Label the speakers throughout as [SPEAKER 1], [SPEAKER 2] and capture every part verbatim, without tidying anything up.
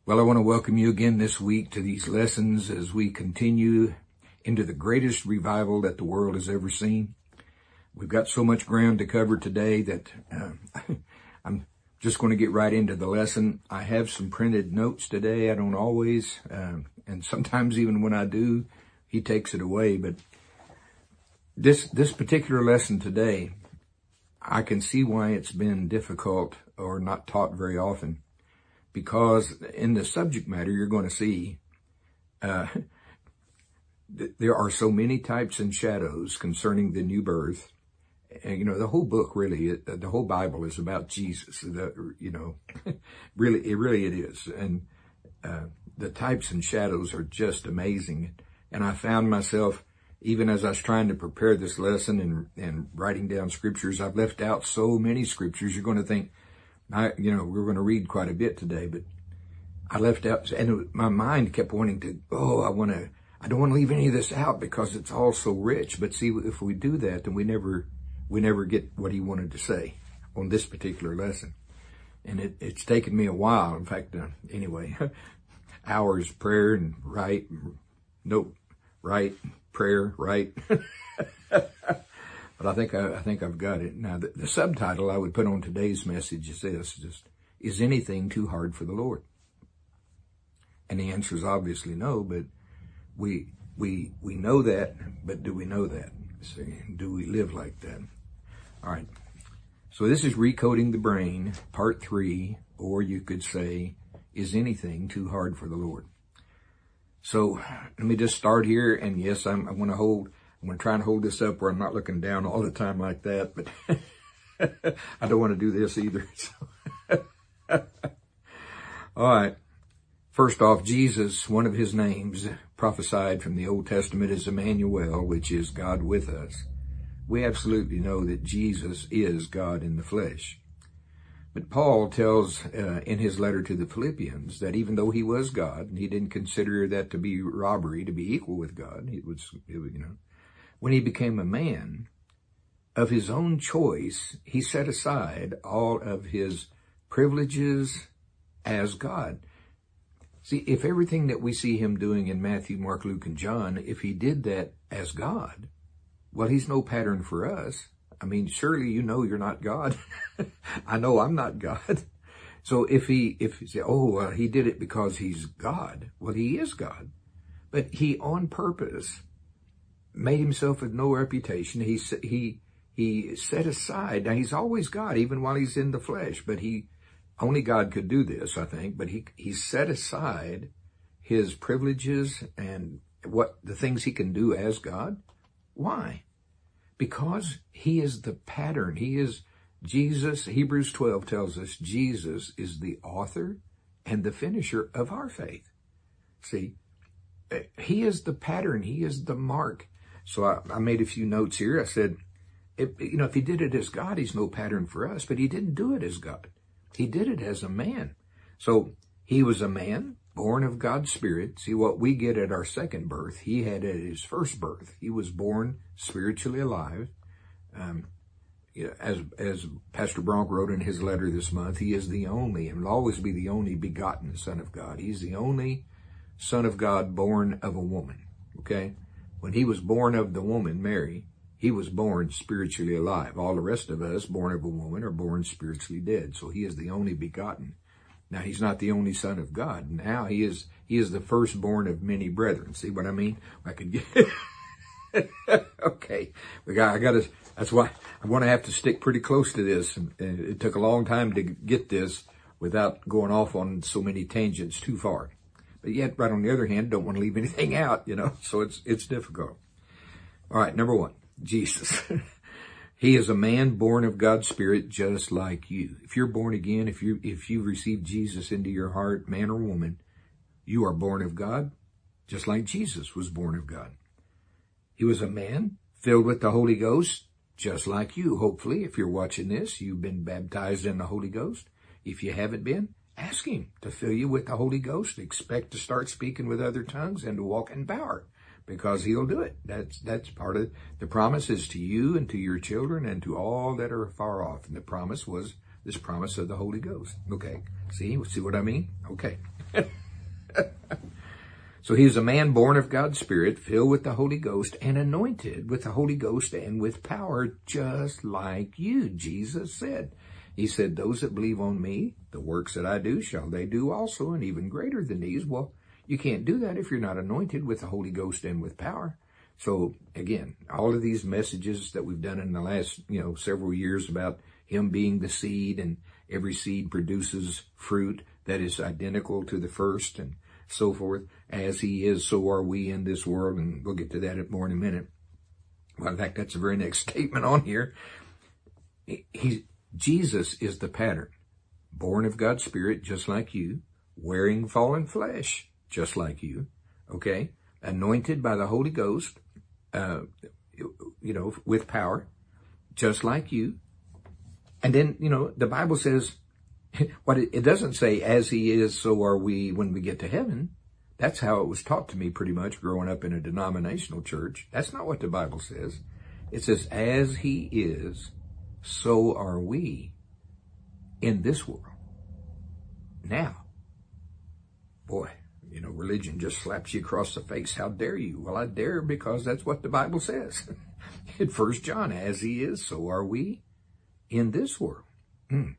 [SPEAKER 1] Well, I want to welcome you again this week to these lessons as we continue into the greatest revival that the world has ever seen. We've got so much ground to cover today that uh, I'm just going to get right into the lesson. I have some printed notes today. I don't always, um, and sometimes even when I do, he takes it away. But this this particular lesson today, I can see why it's been difficult or not taught very often. Because in the subject matter, you're going to see uh, th- there are so many types and shadows concerning the new birth. And, you know, the whole book really, the whole Bible is about Jesus. The, you know, really, it really it is. And uh, the types and shadows are just amazing. And I found myself, even as I was trying to prepare this lesson and, and writing down scriptures, I've left out so many scriptures. You're going to think, I, you know, we're going to read quite a bit today, but I left out, and it, my mind kept wanting to, oh, I want to, I don't want to leave any of this out because it's all so rich. But see, if we do that, then we never, we never get what he wanted to say on this particular lesson. And it, it's taken me a while. In fact, uh, anyway, hours prayer and write, nope, write, prayer, write. But I think I, I think I've got it. Now, the, the subtitle I would put on today's message is this: just, is anything too hard for the Lord? And the answer is obviously no, but we we we know that, but do we know that? See, do we live like that? All right. So this is Recoding the Brain, part three, or you could say, is anything too hard for the Lord? So let me just start here, and yes, I'm, I want to hold. I'm going to try and hold this up where I'm not looking down all the time like that, but I don't want to do this either. So. All right. First off, Jesus, one of his names prophesied from the Old Testament is Emmanuel, which is God with us. We absolutely know that Jesus is God in the flesh. But Paul tells uh, in his letter to the Philippians that even though he was God, and he didn't consider that to be robbery, to be equal with God, it was, it was you know, when he became a man, of his own choice, he set aside all of his privileges as God. See, if everything that we see him doing in Matthew, Mark, Luke, and John, if he did that as God, well, he's no pattern for us. I mean, surely you know you're not God. I know I'm not God. So if he, if he say, oh, well, he did it because he's God. Well, he is God. But he on purpose made himself of no reputation. He he he set aside. Now he's always God, even while he's in the flesh. But he only God could do this, I think. But he he set aside his privileges and what the things he can do as God. Why? Because he is the pattern. He is Jesus. Hebrews twelve tells us Jesus is the author and the finisher of our faith. See, he is the pattern. He is the mark. So I, I made a few notes here. I said, if, you know, if he did it as God, he's no pattern for us, but he didn't do it as God. He did it as a man. So he was a man born of God's Spirit. See, what we get at our second birth, he had at his first birth. He was born spiritually alive. Um, you know, as, as Pastor Bronk wrote in his letter this month, he is the only, and will always be the only begotten Son of God. He's the only Son of God born of a woman. Okay? When he was born of the woman, Mary, he was born spiritually alive. All the rest of us, born of a woman, are born spiritually dead. So he is the only begotten. Now, he's not the only Son of God. Now he is he is the firstborn of many brethren. See what I mean? I could get okay. We got I got to. That's why I'm going to have to stick pretty close to this. And it took a long time to get this without going off on so many tangents too far. But yet, right on the other hand, don't want to leave anything out, you know, so it's it's difficult. All right, number one, Jesus. He is a man born of God's Spirit just like you. If you're born again, if you if you received Jesus into your heart, man or woman, you are born of God just like Jesus was born of God. He was a man filled with the Holy Ghost just like you. Hopefully, if you're watching this, you've been baptized in the Holy Ghost. If you haven't been, ask him to fill you with the Holy Ghost. Expect to start speaking with other tongues and to walk in power, because he'll do it. That's that's part of the promise is to you and to your children and to all that are far off. And the promise was this promise of the Holy Ghost. Okay. See, see what I mean? Okay. So he was a man born of God's Spirit, filled with the Holy Ghost, and anointed with the Holy Ghost and with power, just like you, Jesus said. He said, those that believe on me, the works that I do shall they do also, and even greater than these. Well, you can't do that if you're not anointed with the Holy Ghost and with power. So again, all of these messages that we've done in the last, you know, several years about him being the seed, and every seed produces fruit that is identical to the first, and so forth. As he is, so are we in this world, and we'll get to that more in a minute. Well, in fact, that's the very next statement on here. He, Jesus is the pattern, born of God's Spirit, just like you, wearing fallen flesh, just like you, okay, anointed by the Holy Ghost, uh, you know, with power, just like you. And then, you know, the Bible says, what it, it doesn't say, as he is, so are we when we get to heaven. That's how it was taught to me pretty much growing up in a denominational church. That's not what the Bible says. It says, as he is, so are we in this world. Now, boy, you know, religion just slaps you across the face. How dare you? Well, I dare because that's what the Bible says. In First John, as he is, so are we in this world. Hmm.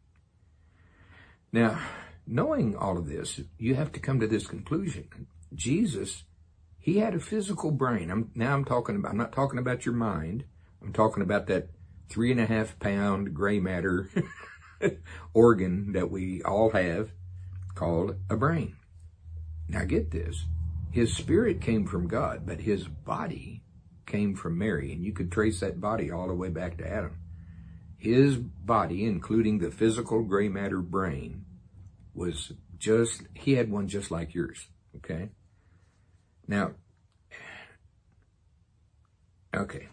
[SPEAKER 1] Now, knowing all of this, you have to come to this conclusion. Jesus, he had a physical brain. I'm, now I'm talking about, I'm not talking about your mind. I'm talking about that three and a half pound gray matter organ that we all have called a brain. Now get this. His spirit came from God, but his body came from Mary. And you could trace that body all the way back to Adam. His body, including the physical gray matter brain, was just, he had one just like yours, okay? Now, okay.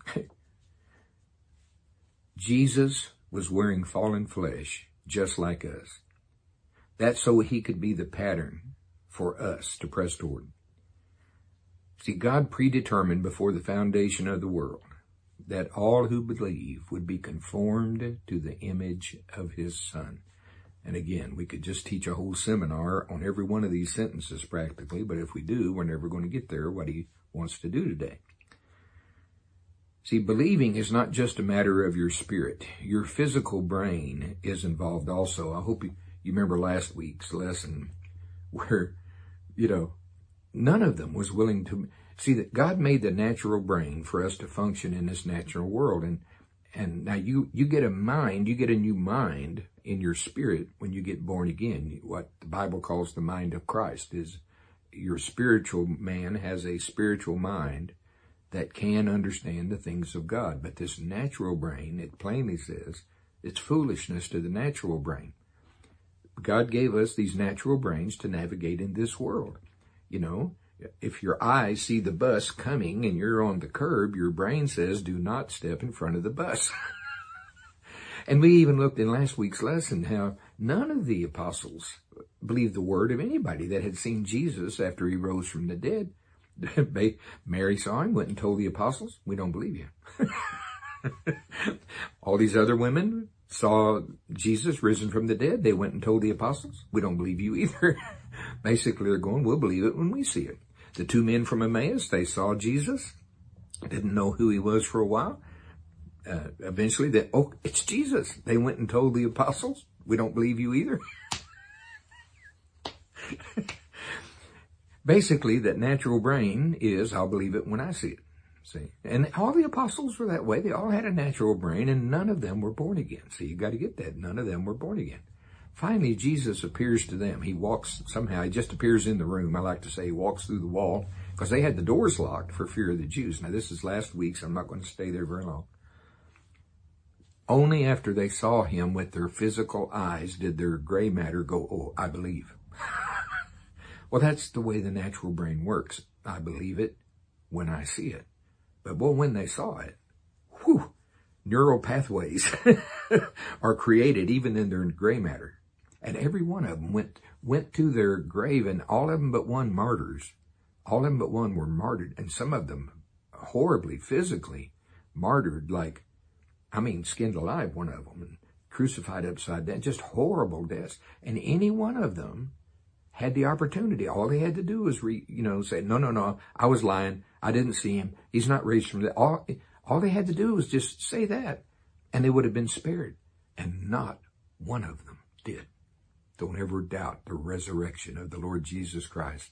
[SPEAKER 1] Jesus was wearing fallen flesh just like us. That's so he could be the pattern for us to press toward. See, God predetermined before the foundation of the world that all who believe would be conformed to the image of his Son. And again, we could just teach a whole seminar on every one of these sentences practically, but if we do, we're never going to get there, what he wants to do today. See, believing is not just a matter of your spirit. Your physical brain is involved also. I hope you, you remember last week's lesson where, you know, none of them was willing to see that God made the natural brain for us to function in this natural world. And and now you, you get a mind, you get a new mind in your spirit when you get born again. What the Bible calls the mind of Christ is your spiritual man has a spiritual mind that can understand the things of God. But this natural brain, it plainly says, it's foolishness to the natural brain. God gave us these natural brains to navigate in this world. You know, if your eyes see the bus coming and you're on the curb, your brain says, do not step in front of the bus. And we even looked in last week's lesson how none of the apostles believed the word of anybody that had seen Jesus after he rose from the dead. Mary saw him, went and told the apostles, we don't believe you. All these other women saw Jesus risen from the dead. They went and told the apostles, we don't believe you either. Basically, they're going, we'll believe it when we see it. The two men from Emmaus, they saw Jesus, didn't know who he was for a while. Uh, eventually, they, oh, it's Jesus. They went and told the apostles, we don't believe you either. Basically, that natural brain is, I'll believe it when I see it. See, and all the apostles were that way. They all had a natural brain, and none of them were born again. See, you got to get that. None of them were born again. Finally, Jesus appears to them. He walks, somehow, he just appears in the room. I like to say he walks through the wall, because they had the doors locked for fear of the Jews. Now, this is last week, so I'm not going to stay there very long. Only after they saw him with their physical eyes did their gray matter go, oh, I believe. Well, that's the way the natural brain works. I believe it when I see it. But well, when they saw it, whew, neural pathways are created even in their gray matter. And every one of them went, went to their grave, and all of them but one martyrs. All of them but one were martyred, and some of them horribly, physically martyred, like, I mean, skinned alive, one of them, and crucified upside down, just horrible deaths. And any one of them had the opportunity. All they had to do was, re, you know, say, no, no, no, I was lying. I didn't see him. He's not raised from the dead. All, all they had to do was just say that, and they would have been spared. And not one of them did. Don't ever doubt the resurrection of the Lord Jesus Christ.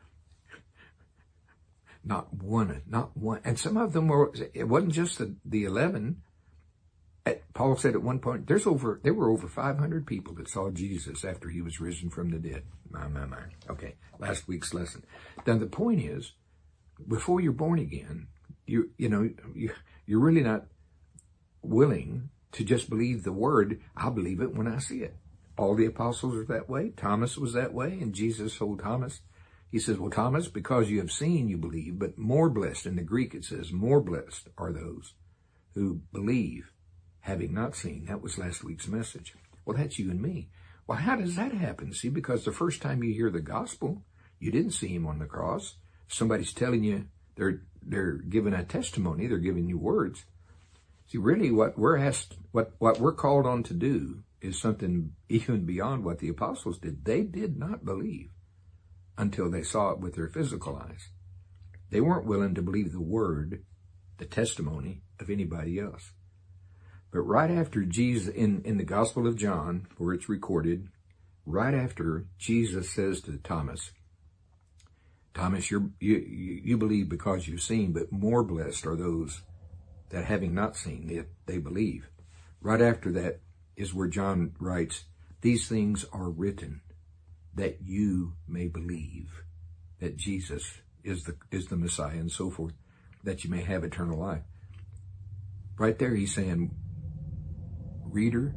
[SPEAKER 1] Not one, not one. And some of them were, it wasn't just the, the eleven. Paul said at one point, there's over, there were over five hundred people that saw Jesus after he was risen from the dead. My, my, my. Okay, last week's lesson. Now the point is, before you're born again, you, you know, you, you're really not willing to just believe the word. I believe it when I see it. All the apostles are that way. Thomas was that way. And Jesus told Thomas, he says, well, Thomas, because you have seen, you believe, but more blessed. In the Greek, it says, more blessed are those who believe, having not seen. That was last week's message. Well, that's you and me. Well, how does that happen? See, because the first time you hear the gospel, you didn't see him on the cross. Somebody's telling you, they're, they're giving a testimony. They're giving you words. See, really what we're asked, what, what we're called on to do is something even beyond what the apostles did. They did not believe until they saw it with their physical eyes. They weren't willing to believe the word, the testimony of anybody else. But right after Jesus, in, in the Gospel of John, where it's recorded, right after Jesus says to Thomas, Thomas, you're, you, you believe because you've seen, but more blessed are those that having not seen, they, they believe. Right after that is where John writes, these things are written that you may believe that Jesus is the, is the Messiah and so forth, that you may have eternal life. Right there, he's saying, reader,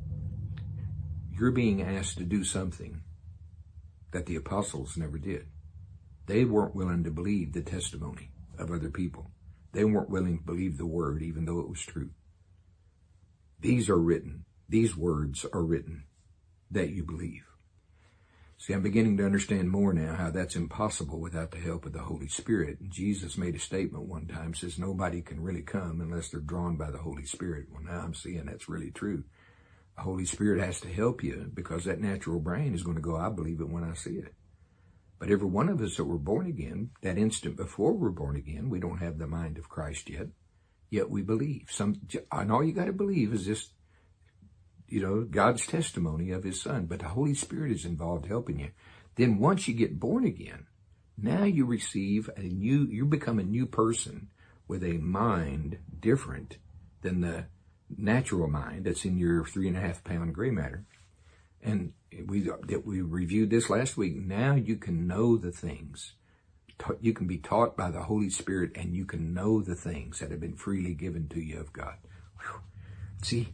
[SPEAKER 1] you're being asked to do something that the apostles never did. They weren't willing to believe the testimony of other people. They weren't willing to believe the word, even though it was true. These are written. These words are written that you believe. See, I'm beginning to understand more now how that's impossible without the help of the Holy Spirit. And Jesus made a statement one time, says nobody can really come unless they're drawn by the Holy Spirit. Well, now I'm seeing that's really true. The Holy Spirit has to help you because that natural brain is going to go, I believe it when I see it. But every one of us that were born again, that instant before we're born again, we don't have the mind of Christ yet, yet we believe. Some, and all you got to believe is just, you know, God's testimony of his son. But the Holy Spirit is involved helping you. Then once you get born again, now you receive a new, you become a new person with a mind different than the natural mind that's in your three and a half pound gray matter. And we, that we reviewed this last week. Now you can know the things. You can be taught by the Holy Spirit and you can know the things that have been freely given to you of God. Whew. See,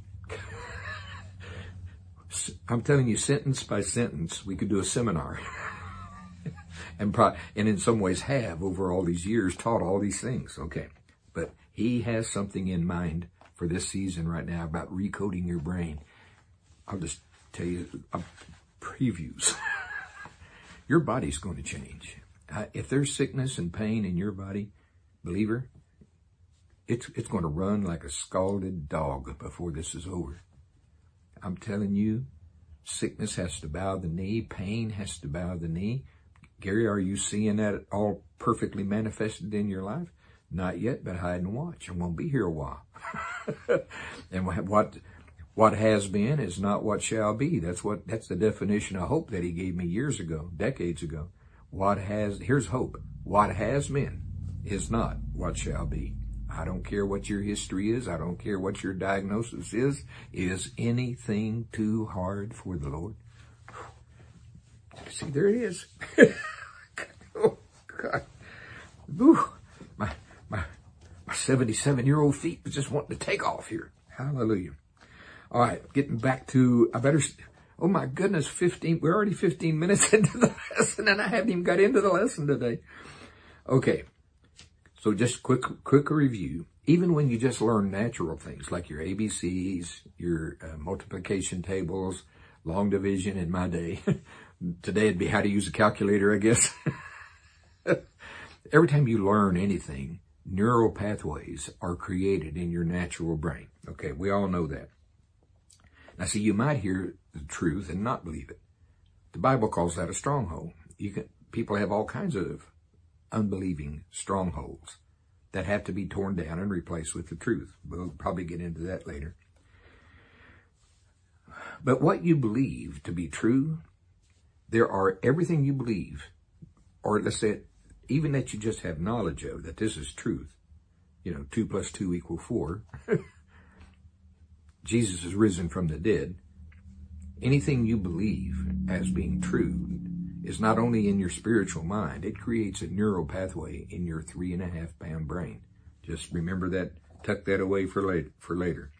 [SPEAKER 1] I'm telling you, sentence by sentence, we could do a seminar. and, pro- and in some ways have over all these years taught all these things. Okay. But he has something in mind for this season right now about recoding your brain. I'll just tell you uh, previews. Your body's going to change. Uh, if there's sickness and pain in your body, believer, it's it's going to run like a scalded dog before this is over. I'm telling you, sickness has to bow the knee. Pain has to bow the knee. Gary, are you seeing that all perfectly manifested in your life? Not yet, but hide and watch. I won't be here a while. And what what has been is not what shall be. That's what that's the definition of hope that he gave me years ago, decades ago. What has here's hope. What has been is not what shall be. I don't care what your history is. I don't care what your diagnosis is. Is anything too hard for the Lord? See, there it is. Oh, God. Ooh, my, my, my seventy-seven-year-old feet was just wanting to take off here. Hallelujah. All right, getting back to, I better, oh my goodness, fifteen, we're already fifteen minutes into the lesson and I haven't even got into the lesson today. Okay. So just quick, quick review. Even when you just learn natural things like your A B Cs, your uh, multiplication tables, long division in my day. Today it'd be how to use a calculator, I guess. Every time you learn anything, neural pathways are created in your natural brain. Okay, we all know that. Now see, you might hear the truth and not believe it. The Bible calls that a stronghold. You can, people have all kinds of unbelieving strongholds that have to be torn down and replaced with the truth. We'll probably get into that later. But what you believe to be true, there are everything you believe, or let's say even that you just have knowledge of, that this is truth. You know, two plus two equal four. Jesus is risen from the dead. Anything you believe as being true is not only in your spiritual mind, it creates a neural pathway in your three and a half pound brain. Just remember that, tuck that away for later. For later.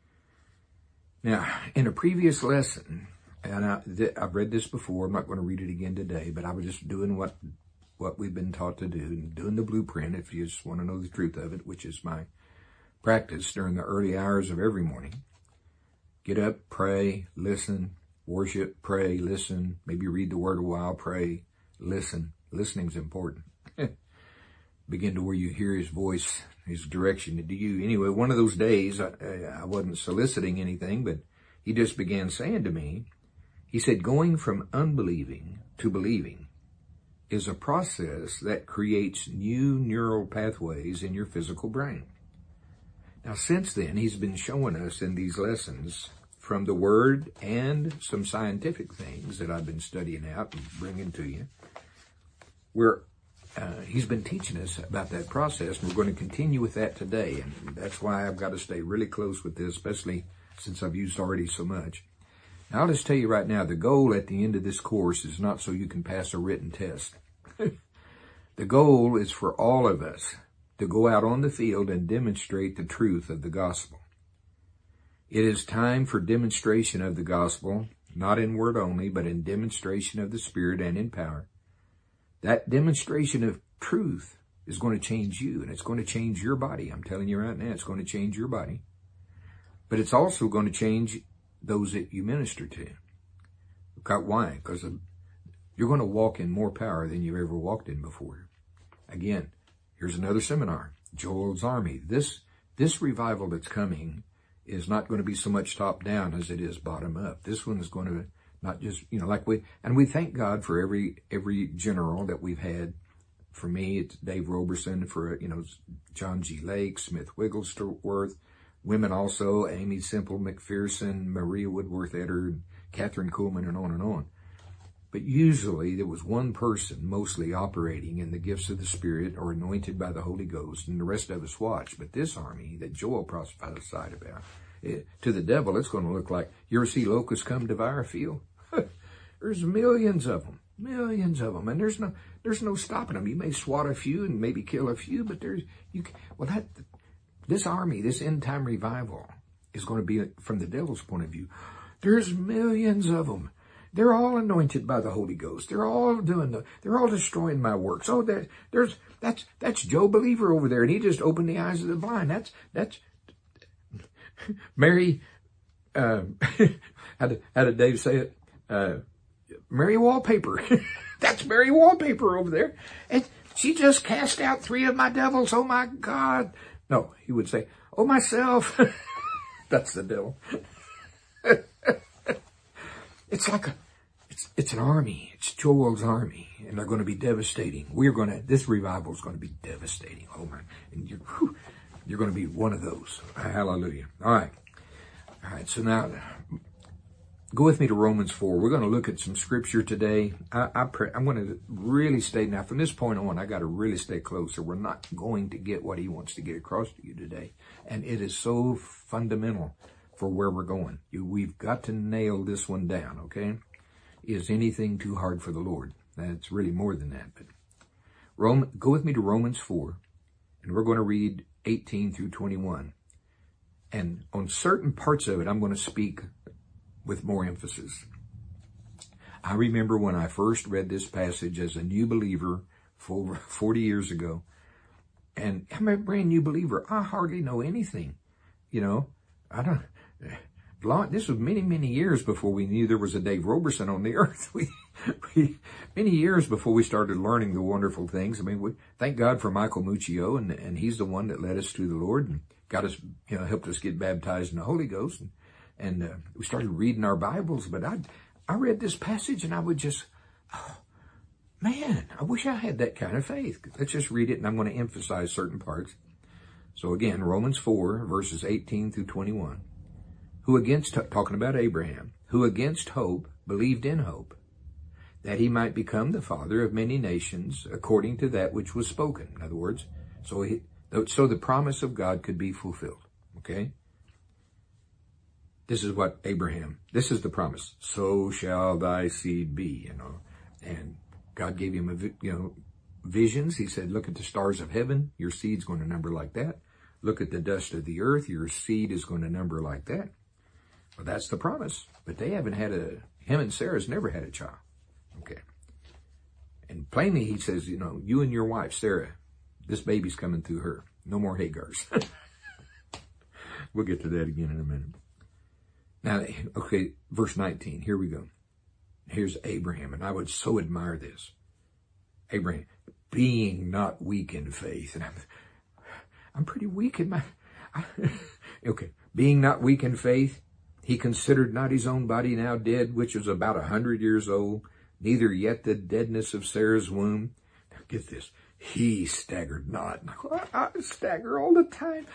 [SPEAKER 1] Now, in a previous lesson, and I, th- I've read this before, I'm not going to read it again today, but I was just doing what, what we've been taught to do, and doing the blueprint if you just want to know the truth of it, which is my practice during the early hours of every morning. Get up, pray, listen, worship, pray, listen, maybe read the word a while, pray, listen. Listening's important. Begin to where you hear his voice, his direction to you. Anyway, one of those days, I, I wasn't soliciting anything, but he just began saying to me, he said, going from unbelieving to believing is a process that creates new neural pathways in your physical brain. Now, since then, he's been showing us in these lessons from the Word and some scientific things that I've been studying out and bringing to you, where uh, he's been teaching us about that process, and we're going to continue with that today. And that's why I've got to stay really close with this, especially since I've used already so much. Now, I'll just tell you right now, the goal at the end of this course is not so you can pass a written test. The goal is for all of us to go out on the field and demonstrate the truth of the gospel. It is time for demonstration of the gospel, not in word only, but in demonstration of the Spirit and in power. That demonstration of truth is going to change you, and it's going to change your body. I'm telling you right now, it's going to change your body. But it's also going to change those that you minister to. Why? Because you're going to walk in more power than you've ever walked in before. Again, here's another seminar, Joel's Army. This, this revival that's coming is not going to be so much top down as it is bottom up. This one is going to not just, you know, like we, and we thank God for every, every general that we've had. For me, it's Dave Roberson, for, you know, John G. Lake, Smith Wigglesworth, women also, Amy Semple McPherson, Maria Woodworth Etter, Catherine Kuhlman, and on and on. But usually there was one person mostly operating in the gifts of the Spirit or anointed by the Holy Ghost, and the rest of us watched. But this army that Joel prophesied about, it, to the devil, it's going to look like, you ever see locusts come devour a field? There's millions of them, millions of them, and there's no, there's no stopping them. You may swat a few and maybe kill a few, but there's, you, well, that, this army, this end time revival is going to be, from the devil's point of view, there's millions of them. They're all anointed by the Holy Ghost. They're all doing the, they're all destroying my works. Oh, there, there's, that's, that's Joe Believer over there, and he just opened the eyes of the blind. That's, that's, Mary, uh, how did, how did Dave say it? Uh, Mary Wallpaper. That's Mary Wallpaper over there. And she just cast out three of my devils. Oh my God. No, he would say, oh myself. That's the devil. It's like a, it's, it's an army. It's Joel's army, and they're going to be devastating. We're going to, this revival is going to be devastating. Oh my, and you're, whew, you're going to be one of those. Hallelujah. All right. All right. So now, go with me to Romans four. We're going to look at some scripture today. I, I pray, I'm going to really stay, now from this point on, I got to really stay closer. We're not going to get what he wants to get across to you today. And it is so fundamental for where we're going. You, we've got to nail this one down, okay? Is anything too hard for the Lord? That's really more than that. But Rome, go with me to Romans four, and we're going to read eighteen through twenty-one. And on certain parts of it, I'm going to speak with more emphasis. I remember when I first read this passage as a new believer for forty years ago, and I'm a brand new believer. I hardly know anything, you know. I don't. This was many, many years before we knew there was a Dave Roberson on the earth. We, we, many years before we started learning the wonderful things. I mean, we thank God for Michael Muccio, and and he's the one that led us to the Lord and got us, you know, helped us get baptized in the Holy Ghost. And, and uh, we started reading our Bibles, but I, I read this passage and I would just, oh, man, I wish I had that kind of faith. Let's just read it, and I'm going to emphasize certain parts. So again, Romans four, verses eighteen through twenty-one. Who against, talking about Abraham, who against hope believed in hope, that he might become the father of many nations according to that which was spoken. In other words, so he, so the promise of God could be fulfilled. Okay? This is what Abraham, this is the promise. So shall thy seed be, you know. And God gave him, a, you know, visions. He said, look at the stars of heaven. Your seed's going to number like that. Look at the dust of the earth. Your seed is going to number like that. Well, that's the promise. But they haven't had a, him and Sarah's never had a child. Okay. And plainly he says, you know, you and your wife, Sarah, this baby's coming through her. No more Hagars. We'll get to that again in a minute. Now, okay, verse nineteen, here we go. Here's Abraham, and I would so admire this. Abraham, being not weak in faith. And I'm, I'm pretty weak in my, I, okay, being not weak in faith, he considered not his own body now dead, which was about a hundred years old, neither yet the deadness of Sarah's womb. Now get this, he staggered not. I, I stagger all the time.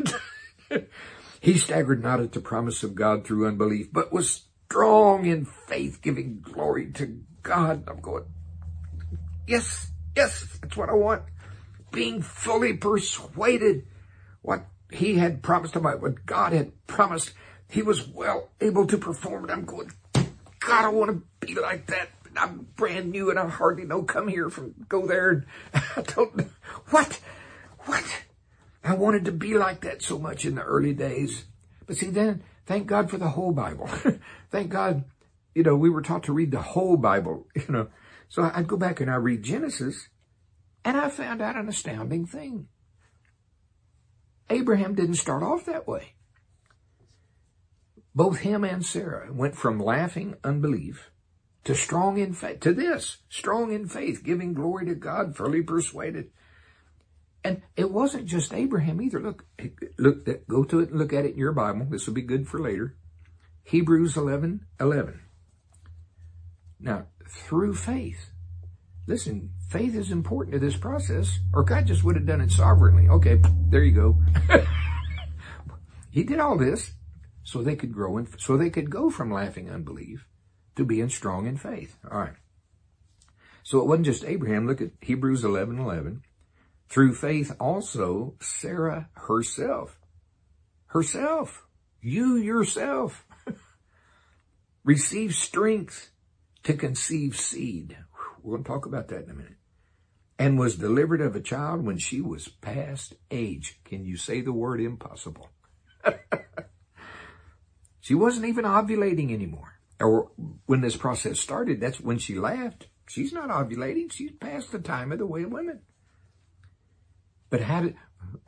[SPEAKER 1] He staggered not at the promise of God through unbelief, but was strong in faith, giving glory to God. I'm going, yes, yes, that's what I want. Being fully persuaded what he had promised about, what God had promised, he was well able to perform it. I'm going, God, I want to be like that. I'm brand new and I hardly know, come here from, go there. I don't know. What? What? I wanted to be like that so much in the early days. But see, then, thank God for the whole Bible. Thank God, you know, we were taught to read the whole Bible, you know. So I'd go back and I read Genesis, and I found out an astounding thing. Abraham didn't start off that way. Both him and Sarah went from laughing unbelief to strong in faith, to this, strong in faith, giving glory to God, fully persuaded. And it wasn't just Abraham either. Look, look, go to it and look at it in your Bible. This will be good for later. Hebrews eleven eleven. Now, through faith. Listen, faith is important to this process, or God just would have done it sovereignly. Okay, there you go. He did all this so they could grow in, so they could go from laughing unbelief to being strong in faith. All right. So it wasn't just Abraham. Look at Hebrews eleven eleven. Through faith also, Sarah herself, herself, you yourself, received strength to conceive seed. We're going to talk about that in a minute. And was delivered of a child when she was past age. Can you say the word impossible? She wasn't even ovulating anymore. Or when this process started, that's when she laughed. She's not ovulating. She's past the time of the way of women. But how did,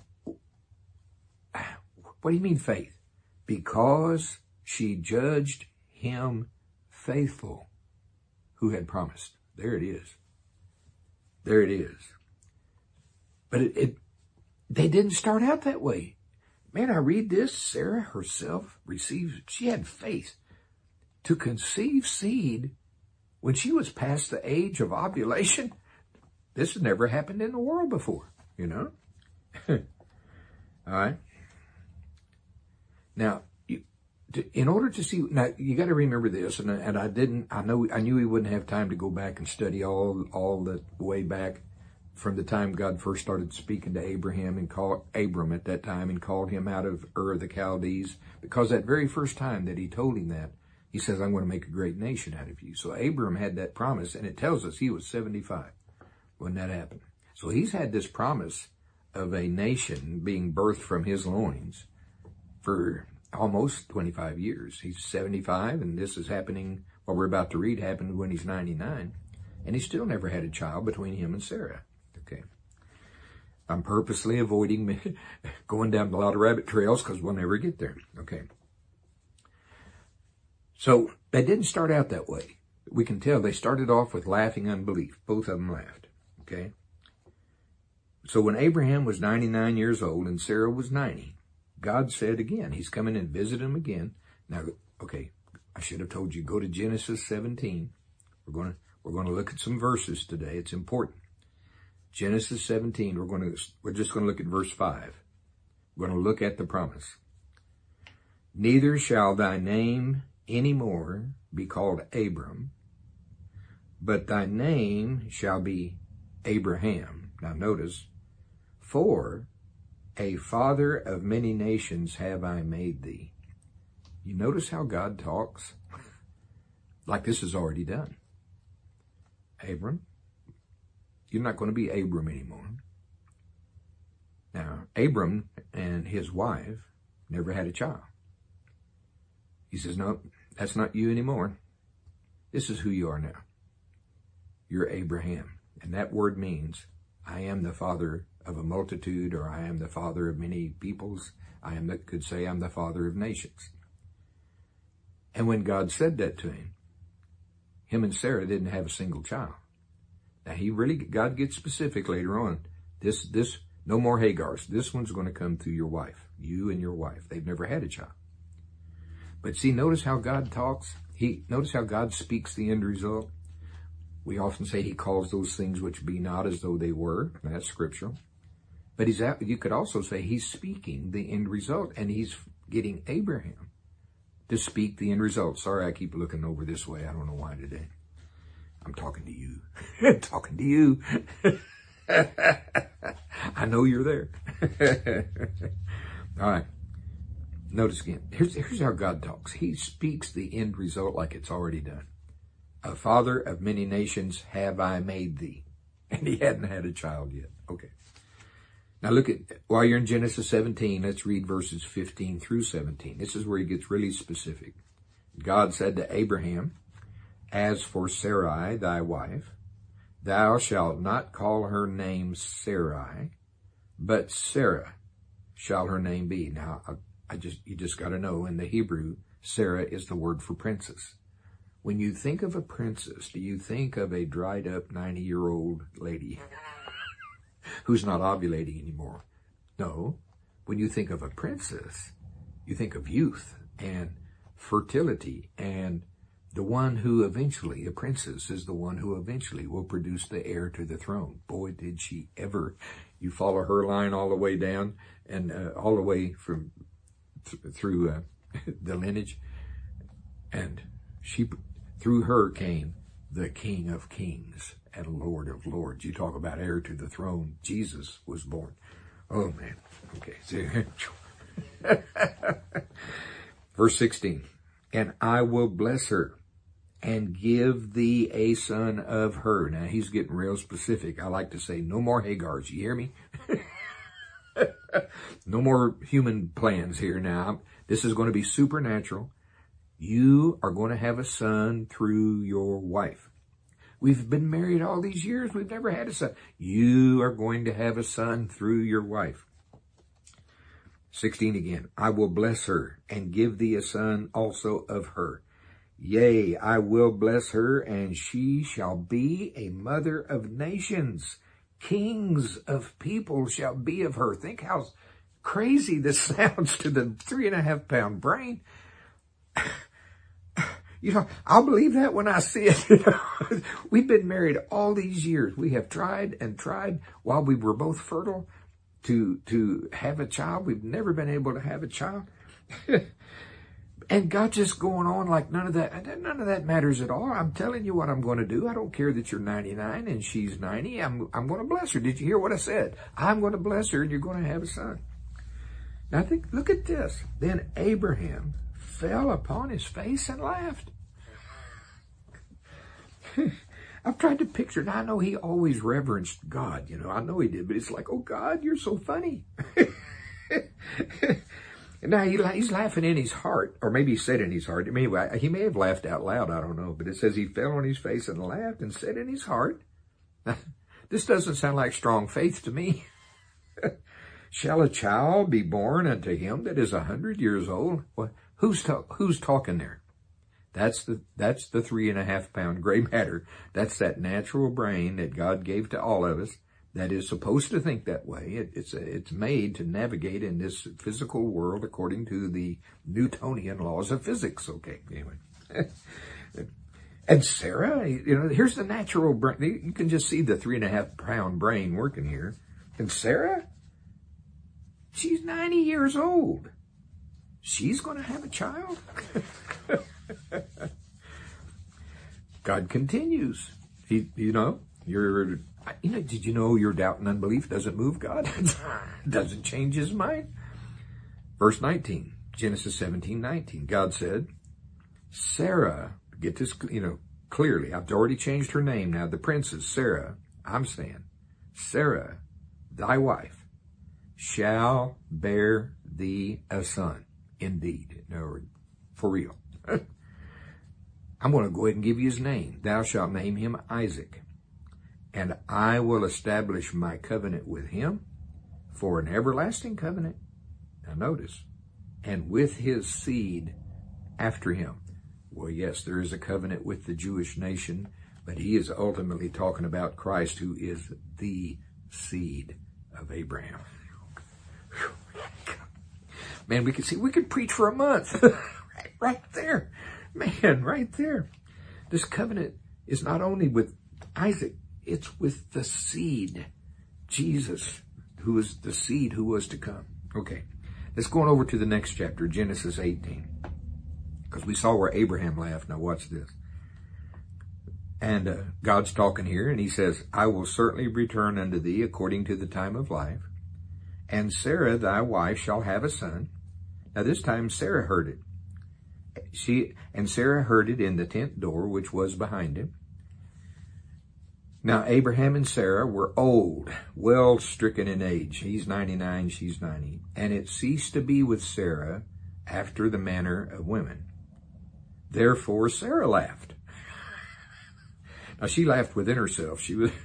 [SPEAKER 1] what do you mean faith? Because she judged him faithful who had promised. There it is. There it is. But it, it they didn't start out that way. Man, I read this, Sarah herself received, she had faith to conceive seed when she was past the age of ovulation. This has never happened in the world before. You know? All right. Now, you, to, in order to see, now you got to remember this, and, and I didn't, I know, I knew we wouldn't have time to go back and study all, all the way back from the time God first started speaking to Abraham and called Abram at that time and called him out of Ur of the Chaldees, because that very first time that he told him that, he says, I'm going to make a great nation out of you. So Abram had that promise, and it tells us he was seventy-five when that happened. So he's had this promise of a nation being birthed from his loins for almost twenty-five years. He's seventy-five, and this is happening, what we're about to read happened when he's ninety-nine, and he still never had a child between him and Sarah. Okay. I'm purposely avoiding going down a lot of rabbit trails because we'll never get there. Okay. So they didn't start out that way. We can tell they started off with laughing unbelief. Both of them laughed. Okay. So when Abraham was ninety-nine years old and Sarah was ninety, God said again, he's coming and visit him again. Now, okay, I should have told you, go to Genesis seventeen. We're going to, we're going to look at some verses today. It's important. Genesis seventeen, we're going to, we're just going to look at verse five. We're going to look at the promise. Neither shall thy name any more be called Abram, but thy name shall be Abraham. Now notice, for a father of many nations have I made thee. You notice how God talks? Like this is already done. Abram, you're not going to be Abram anymore. Now, Abram and his wife never had a child. He says, no, that's not you anymore. This is who you are now. You're Abraham. And that word means, I am the father of a multitude, or I am the father of many peoples. I am the, could say I'm the father of nations. And when God said that to him, him and Sarah didn't have a single child. Now he really, God gets specific later on. This, this, no more Hagars. This one's going to come through your wife, you and your wife. They've never had a child. But see, notice how God talks. He, notice how God speaks the end result. We often say he calls those things which be not as though they were. That's scriptural. But he's, you could also say he's speaking the end result, and he's getting Abraham to speak the end result. Sorry, I keep looking over this way. I don't know why today. I'm talking to you. I'm talking to you. I know you're there. All right. Notice again. Here's, here's how God talks. He speaks the end result like it's already done. A father of many nations have I made thee. And he hadn't had a child yet. Okay. Now look at, while you're in Genesis seventeen, let's read verses fifteen through seventeen. This is where he gets really specific. God said to Abraham, as for Sarai, thy wife, thou shalt not call her name Sarai, but Sarah shall her name be. Now, I, I just, you just got to know, in the Hebrew, Sarah is the word for princess. When you think of a princess, do you think of a dried up ninety-year-old lady who's not ovulating anymore? No. When you think of a princess, you think of youth and fertility, and the one who eventually, a princess, is the one who eventually will produce the heir to the throne. Boy, did she ever. You follow her line all the way down, and uh, all the way from th through uh, the lineage, and she, through her came the King of Kings and Lord of Lords. You talk about heir to the throne. Jesus was born. Oh, man. Okay. Verse sixteen. And I will bless her and give thee a son of her. Now, he's getting real specific. I like to say, no more Hagars. You hear me? No more human plans here now. This is going to be supernatural. You are going to have a son through your wife. We've been married all these years. We've never had a son. You are going to have a son through your wife. sixteen again. I will bless her and give thee a son also of her. Yea, I will bless her, and she shall be a mother of nations. Kings of people shall be of her. Think how crazy this sounds to the three and a half pound brain. You know, I'll believe that when I see it. You know? We've been married all these years. We have tried and tried while we were both fertile to, to have a child. We've never been able to have a child. And God just going on like none of that, none of that matters at all. I'm telling you what I'm going to do. I don't care that you're ninety-nine and she's ninety. I'm, I'm going to bless her. Did you hear what I said? I'm going to bless her and you're going to have a son. Now think, look at this. Then Abraham fell upon his face and laughed. I've tried to picture it. I know he always reverenced God. You know, I know he did, but it's like, oh God, you're so funny. And now he, he's laughing in his heart, or maybe he said in his heart. Anyway, he may have laughed out loud. I don't know. But it says he fell on his face and laughed and said in his heart, this doesn't sound like strong faith to me. Shall a child be born unto him that is a hundred years old? Well, who's, ta who's talking there? That's the, that's the three and a half pound gray matter. That's that natural brain that God gave to all of us that is supposed to think that way. It, it's, it's made to navigate in this physical world according to the Newtonian laws of physics. Okay, anyway. And Sarah, you know, here's the natural brain. You can just see the three and a half pound brain working here. And Sarah, she's ninety years old. She's going to have a child? God continues. He, you know, you're, you know, did you know your doubt and unbelief doesn't move God? Doesn't change his mind. Verse nineteen, Genesis seventeen, nineteen. God said, Sarah, get this, you know, clearly. I've already changed her name now. The princess, Sarah, I'm saying, Sarah, thy wife, shall bear thee a son. Indeed. No, for real. I'm going to go ahead and give you his name. Thou shalt name him Isaac. And I will establish my covenant with him for an everlasting covenant. Now notice, and with his seed after him. Well, yes, there is a covenant with the Jewish nation, but he is ultimately talking about Christ, who is the seed of Abraham. Man, we could see, we could preach for a month. right, right there. Man, right there. This covenant is not only with Isaac, it's with the seed. Jesus, who is the seed who was to come. Okay, let's go on over to the next chapter, Genesis eighteen. Because we saw where Abraham laughed. Now watch this. And uh, God's talking here, and he says, I will certainly return unto thee according to the time of life. And Sarah, thy wife, shall have a son. Now this time Sarah heard it. She and Sarah heard it in the tent door, which was behind him. Now Abraham and Sarah were old, well stricken in age. He's ninety-nine, she's ninety. And it ceased to be with Sarah after the manner of women. Therefore Sarah laughed. Now she laughed within herself. She was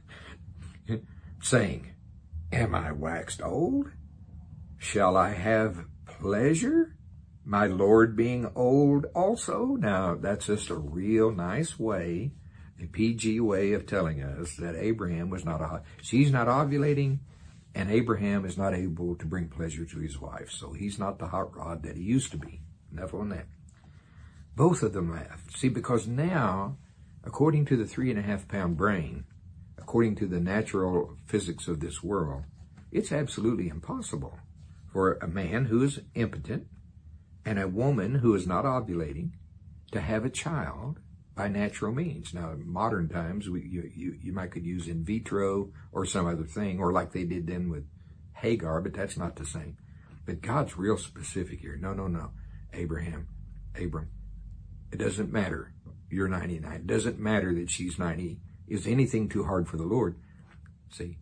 [SPEAKER 1] saying, Am I waxed old? Shall I have pleasure, my Lord being old also? Now that's just a real nice way, a P G way of telling us that Abraham was not, a, she's not ovulating, and Abraham is not able to bring pleasure to his wife. So he's not the hot rod that he used to be. Enough on that. Both of them laughed. See, because now, according to the three and a half pound brain, according to the natural physics of this world, it's absolutely impossible for a man who is impotent and a woman who is not ovulating to have a child by natural means. Now, in modern times, we, you, you, you might could use in vitro or some other thing, or like they did then with Hagar, but that's not the same. But God's real specific here. No, no, no. Abraham, Abram, it doesn't matter. You're ninety-nine. It doesn't matter that she's ninety. Is anything too hard for the Lord? See,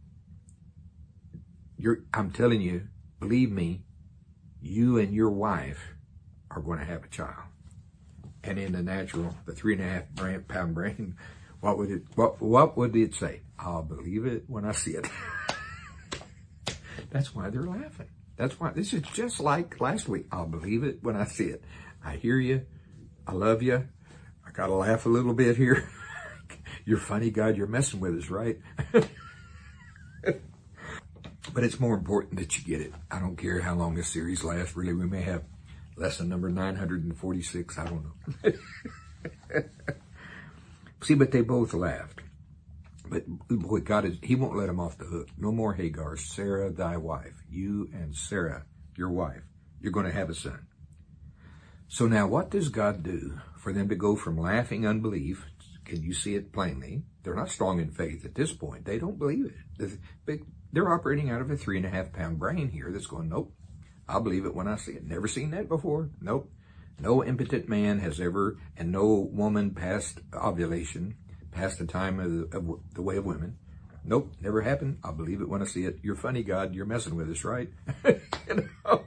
[SPEAKER 1] you're, I'm telling you, believe me, you and your wife are going to have a child. And in the natural, the three and a half pound brain, what would it, what, what would it say? I'll believe it when I see it. That's why they're laughing. That's why, this is just like last week. I'll believe it when I see it. I hear you. I love you. I got to laugh a little bit here. You're funny, God. You're messing with us, right? But it's more important that you get it. I don't care how long this series lasts. Really, we may have lesson number nine hundred forty-six. I don't know. See, but they both laughed. But boy, God is, he won't let them off the hook. No more Hagar. Sarah, thy wife. You and Sarah, your wife. You're going to have a son. So now what does God do for them to go from laughing unbelief? Can you see it plainly? They're not strong in faith at this point. They don't believe it. They're operating out of a three and a half pound brain here that's going, nope, I'll believe it when I see it. Never seen that before. Nope. No impotent man has ever, and no woman past ovulation, past the time of the, of the way of women. Nope, never happened. I'll believe it when I see it. You're funny, God. You're messing with us, right? You know?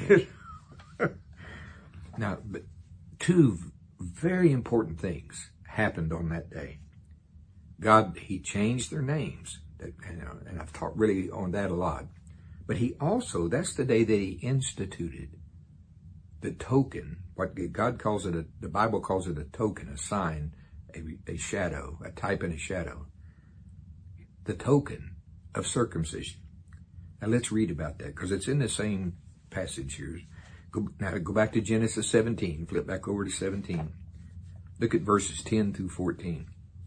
[SPEAKER 1] Now, but two very important things happened on that day. God, he changed their names. And I've taught really on that a lot. But he also, that's the day that he instituted the token, what God calls it, a, the Bible calls it a token, a sign, a, a shadow, a type and a shadow. The token of circumcision. Now let's read about that, because it's in the same passage here. Go, now go back to Genesis seventeen, flip back over to seventeen. Look at verses ten through fourteen.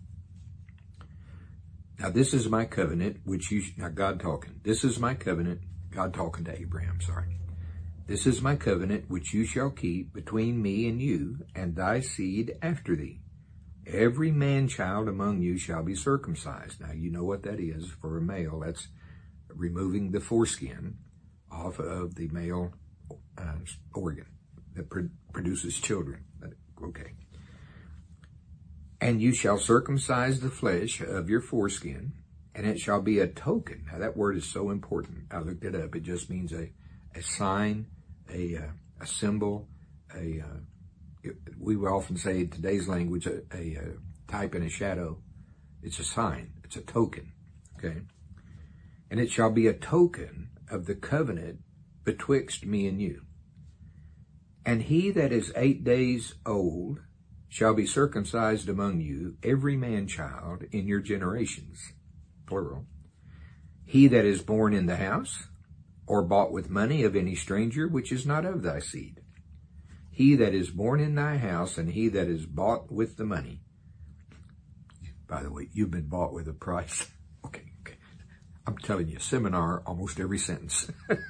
[SPEAKER 1] Now this is my covenant, which you, now God talking, this is my covenant, God talking to Abraham, sorry. This is my covenant, which you shall keep between me and you, and thy seed after thee. Every man-child among you shall be circumcised. Now you know what that is for a male. That's removing the foreskin off of the male uh, organ that pr produces children. Okay. And you shall circumcise the flesh of your foreskin, and it shall be a token. Now that word is so important. I looked it up. It just means a, a sign, a, uh, a symbol, a, uh, it, we will often say in today's language, a, a, a type and a shadow. It's a sign. It's a token. Okay. And it shall be a token of the covenant betwixt me and you. And he that is eight days old shall be circumcised among you, every man-child in your generations, plural. He that is born in the house, or bought with money of any stranger, which is not of thy seed. He that is born in thy house, and he that is bought with the money. By the way, you've been bought with a price. Okay, okay. I'm telling you, seminar, almost every sentence.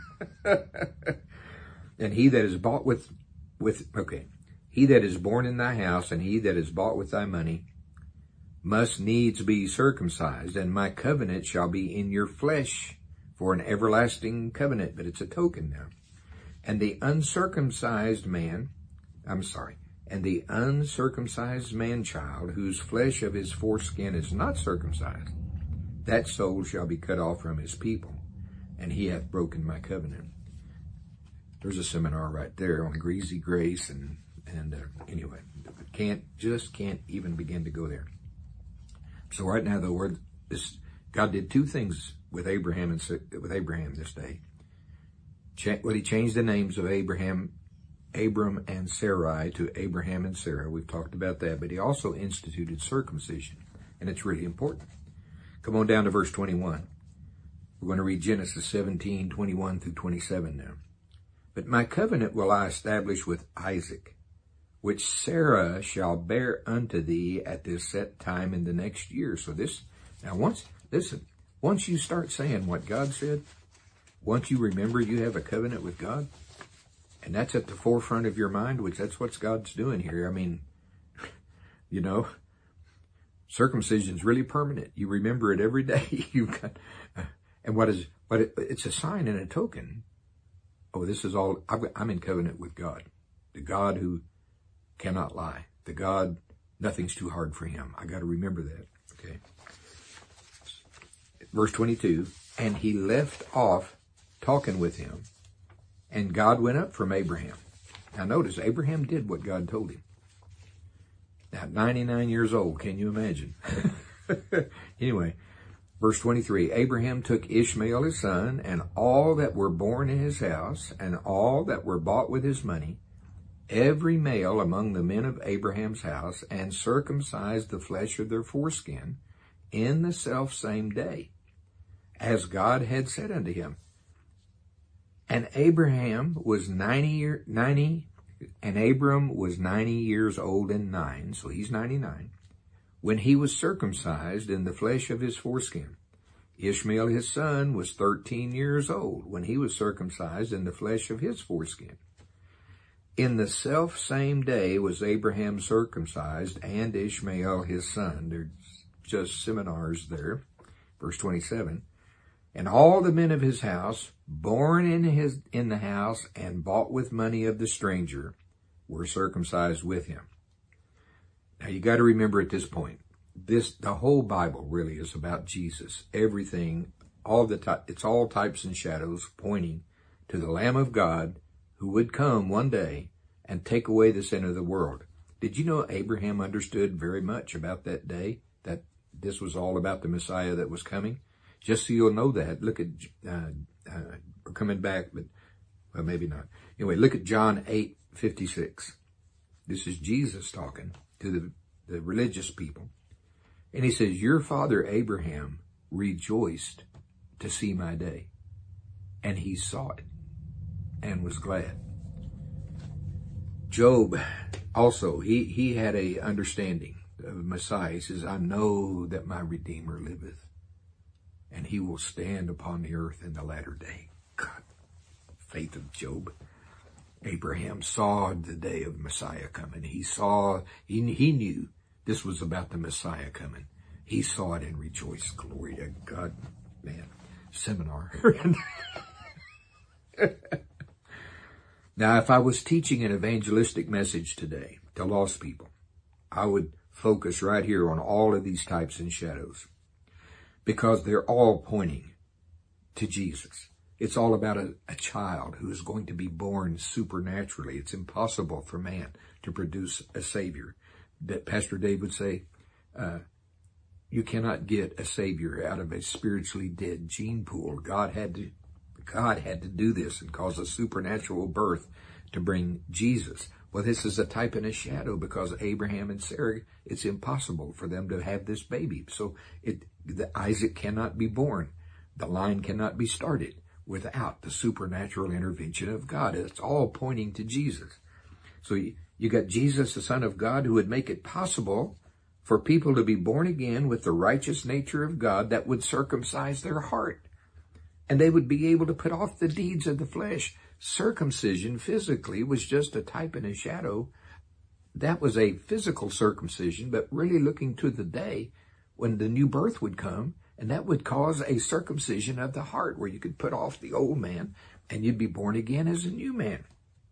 [SPEAKER 1] And he that is bought with, with, okay. He that is born in thy house, and he that is bought with thy money, must needs be circumcised, and my covenant shall be in your flesh for an everlasting covenant. But it's a token now. And the uncircumcised man, I'm sorry, and the uncircumcised man-child, whose flesh of his foreskin is not circumcised, that soul shall be cut off from his people, and he hath broken my covenant. There's a seminar right there on greasy grace, and And uh, anyway, can't, just can't even begin to go there. So right now, the word, this, God did two things with Abraham and with Abraham this day. Ch- well, he changed the names of Abraham, Abram and Sarai to Abraham and Sarah. We've talked about that, but he also instituted circumcision, and it's really important. Come on down to verse twenty-one. We're going to read Genesis seventeen, twenty-one through twenty-seven now. But my covenant will I establish with Isaac, which Sarah shall bear unto thee at this set time in the next year. So this, now once, listen, once you start saying what God said, once you remember you have a covenant with God, and that's at the forefront of your mind, which that's what God's doing here. I mean, you know, circumcision is really permanent. You remember it every day. You've got, and what is, what it, it's a sign and a token. Oh, this is all, I've got, I'm in covenant with God, the God who cannot lie. The God, nothing's too hard for him. I got to remember that. Okay. Verse twenty-two, and he left off talking with him, and God went up from Abraham. Now notice, Abraham did what God told him. Now, ninety-nine years old, can you imagine? Anyway, verse twenty-three, Abraham took Ishmael his son, and all that were born in his house, and all that were bought with his money, every male among the men of Abraham's house, and circumcised the flesh of their foreskin in the selfsame day, as God had said unto him. And Abraham was ninety, year, ninety, and Abram was ninety years old and nine, so he's ninety-nine, when he was circumcised in the flesh of his foreskin. Ishmael his son was thirteen years old when he was circumcised in the flesh of his foreskin. In the self same day was Abraham circumcised, and Ishmael his son. There's just seminars there. Verse twenty-seven. And all the men of his house, born in his in the house and bought with money of the stranger, were circumcised with him. Now you got to remember at this point, this the whole Bible really is about Jesus. Everything, all the ty- it's all types and shadows pointing to the Lamb of God, who would come one day and take away the sin of the world. Did you know Abraham understood very much about that day, that this was all about the Messiah that was coming? Just so you'll know that, look at, uh, uh, we're coming back, but, well, maybe not. Anyway, look at John eight fifty-six. This is Jesus talking to the, the religious people. And he says, your father Abraham rejoiced to see my day, and he saw it and was glad. Job Also, he, he had a understanding of Messiah. He says, I know that my Redeemer liveth, and he will stand upon the earth in the latter day. God, faith of Job. Abraham saw the day of Messiah coming. He saw, he, he knew this was about the Messiah coming. He saw it and rejoiced. Glory to God. Man, seminar. Now, if I was teaching an evangelistic message today to lost people, I would focus right here on all of these types and shadows, because they're all pointing to Jesus. It's all about a, a child who is going to be born supernaturally. It's impossible for man to produce a Savior. That Pastor Dave would say, uh, you cannot get a Savior out of a spiritually dead gene pool. God had to, God had to do this and cause a supernatural birth to bring Jesus. Well, this is a type and a shadow, because Abraham and Sarah, it's impossible for them to have this baby. So it, the, Isaac cannot be born. The line cannot be started without the supernatural intervention of God. It's all pointing to Jesus. So you, you got Jesus, the Son of God, who would make it possible for people to be born again with the righteous nature of God that would circumcise their heart. And they would be able to put off the deeds of the flesh. Circumcision physically was just a type and a shadow. That was a physical circumcision, but really looking to the day when the new birth would come, and that would cause a circumcision of the heart where you could put off the old man and you'd be born again as a new man.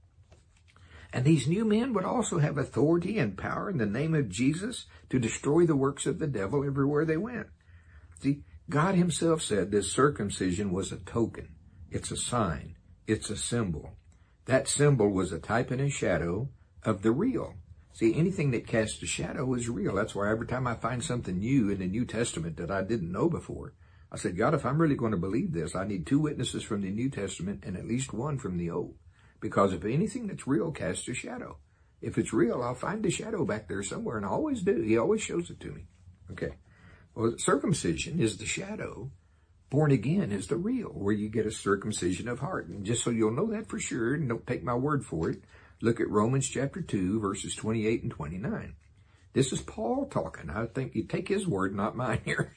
[SPEAKER 1] And these new men would also have authority and power in the name of Jesus to destroy the works of the devil everywhere they went. See, God himself said this circumcision was a token. It's a sign. It's a symbol. That symbol was a type and a shadow of the real. See, anything that casts a shadow is real. That's why every time I find something new in the New Testament that I didn't know before, I said, God, if I'm really going to believe this, I need two witnesses from the New Testament and at least one from the Old. Because if anything that's real casts a shadow, if it's real, I'll find the shadow back there somewhere, and I always do. He always shows it to me. Okay. Well, circumcision is the shadow. Born again is the real, where you get a circumcision of heart. And just so you'll know that for sure, and don't take my word for it, look at Romans chapter two, verses twenty-eight and twenty-nine. This is Paul talking. I think you take his word, not mine here.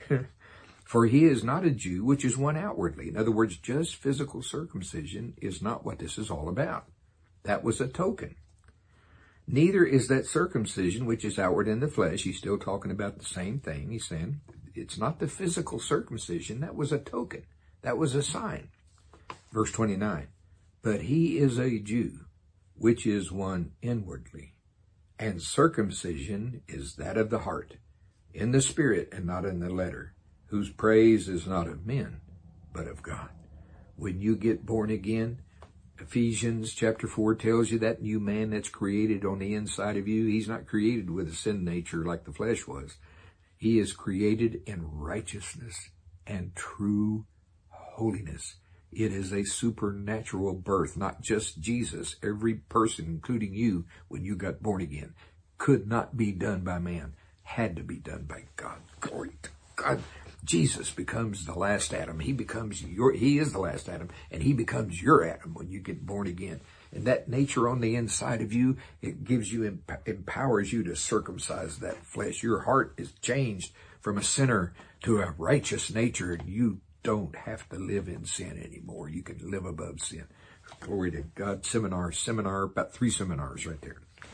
[SPEAKER 1] For he is not a Jew, which is one outwardly. In other words, just physical circumcision is not what this is all about. That was a token. Neither is that circumcision, which is outward in the flesh. He's still talking about the same thing. He's saying it's not the physical circumcision. That was a token. That was a sign. Verse twenty-nine. But he is a Jew, which is one inwardly. And circumcision is that of the heart, in the spirit and not in the letter, whose praise is not of men, but of God. When you get born again, Ephesians chapter four tells you that new man that's created on the inside of you, he's not created with a sin nature like the flesh was. He is created in righteousness and true holiness. It is a supernatural birth, not just Jesus. Every person, including you, when you got born again, could not be done by man, had to be done by God. Glory to God. Jesus becomes the last Adam. He becomes your, he is the last Adam, and he becomes your Adam when you get born again. And that nature on the inside of you, it gives you, empowers you to circumcise that flesh. Your heart is changed from a sinner to a righteous nature, and you don't have to live in sin anymore. You can live above sin. Glory to God. Seminar, seminar, about three seminars right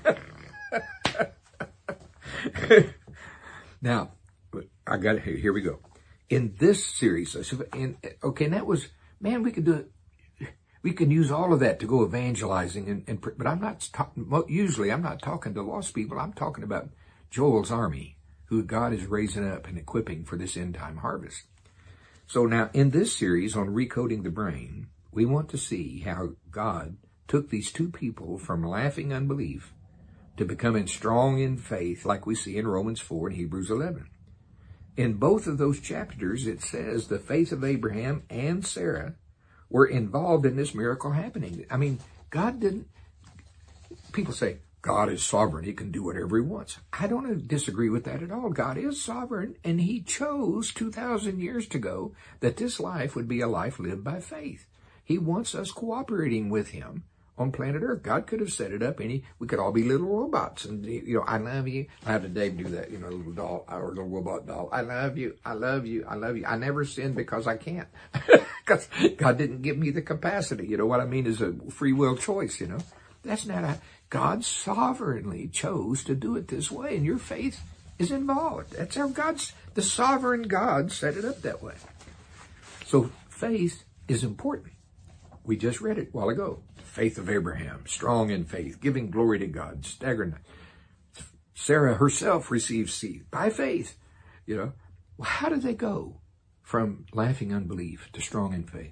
[SPEAKER 1] there. Now, I got it here. Here we go. In this series, in, okay, and that was, man, we could do it. We can use all of that to go evangelizing, and, and but I'm not talking, usually I'm not talking to lost people. I'm talking about Joel's army, who God is raising up and equipping for this end time harvest. So now in this series on recoding the brain, we want to see how God took these two people from laughing unbelief to becoming strong in faith, like we see in Romans four and Hebrews eleven. In both of those chapters, it says the faith of Abraham and Sarah were involved in this miracle happening. I mean, God didn't, people say, God is sovereign. He can do whatever he wants. I don't disagree with that at all. God is sovereign, and he chose two thousand years ago that this life would be a life lived by faith. He wants us cooperating with him on planet Earth. God could have set it up any, we could all be little robots. And, you know, I love you. I have to Dave do that, you know, little doll, or a little robot doll. I love you. I love you. I love you. I never sin because I can't. Because God didn't give me the capacity. You know what I mean? Is a free will choice, you know. That's not a, God sovereignly chose to do it this way, and your faith is involved. That's how God's, the sovereign God set it up that way. So faith is important. We just read it a while ago. Faith of Abraham, strong in faith, giving glory to God, staggering. Sarah herself received seed by faith. You know, well, how did they go from laughing unbelief to strong in faith?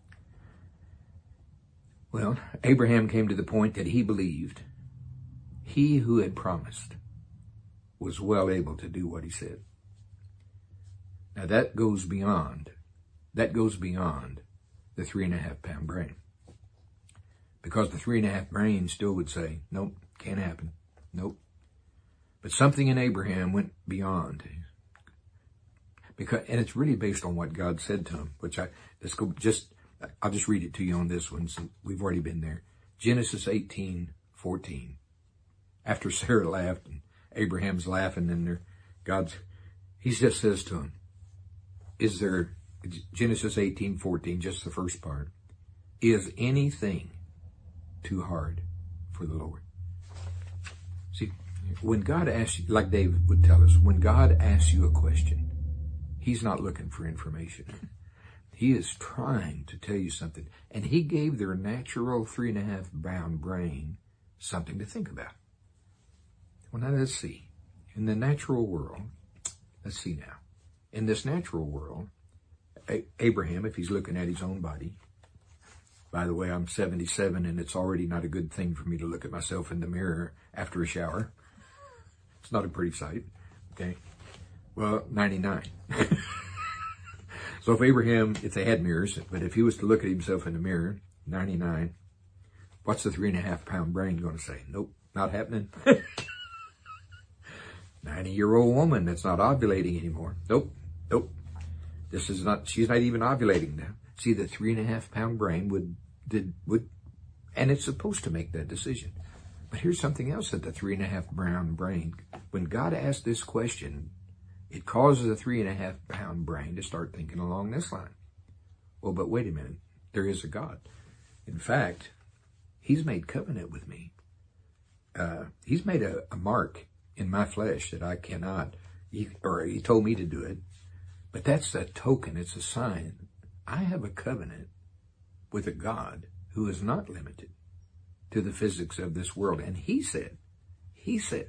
[SPEAKER 1] Well, Abraham came to the point that he believed he who had promised was well able to do what he said. Now that goes beyond, that goes beyond the three and a half pound brain. Because the three and a half brain still would say, nope, can't happen. Nope. But something in Abraham went beyond. Because, and it's really based on what God said to him, which I, let's go just, I'll just read it to you on this one. So we've already been there. Genesis eighteen fourteen. After Sarah laughed and Abraham's laughing and there, God's, he just says to him, is there, Genesis eighteen fourteen, just the first part, is anything too hard for the Lord? See, when God asks you, like David would tell us, when God asks you a question, he's not looking for information. He is trying to tell you something. And he gave their natural three and a half pound brain something to think about. Well, now let's see. In the natural world, let's see now. In this natural world, Abraham, if he's looking at his own body, by the way, I'm seventy-seven and it's already not a good thing for me to look at myself in the mirror after a shower. It's not a pretty sight, okay? Well, ninety-nine. So if Abraham, if they had mirrors, but if he was to look at himself in the mirror, ninety-nine, what's the three and a half pound brain going to say? Nope, not happening. ninety-year-old woman that's not ovulating anymore. Nope, nope. This is not, she's not even ovulating now. See, the three and a half pound brain would, did, would, and it's supposed to make that decision. But here's something else that the three and a half pound brain, when God asked this question, it causes a three and a half pound brain to start thinking along this line. Well, but wait a minute. There is a God. In fact, he's made covenant with me. Uh, he's made a, a mark in my flesh that I cannot, he, or he told me to do it. But that's a token. It's a sign. I have a covenant with a God who is not limited to the physics of this world. And he said, he said,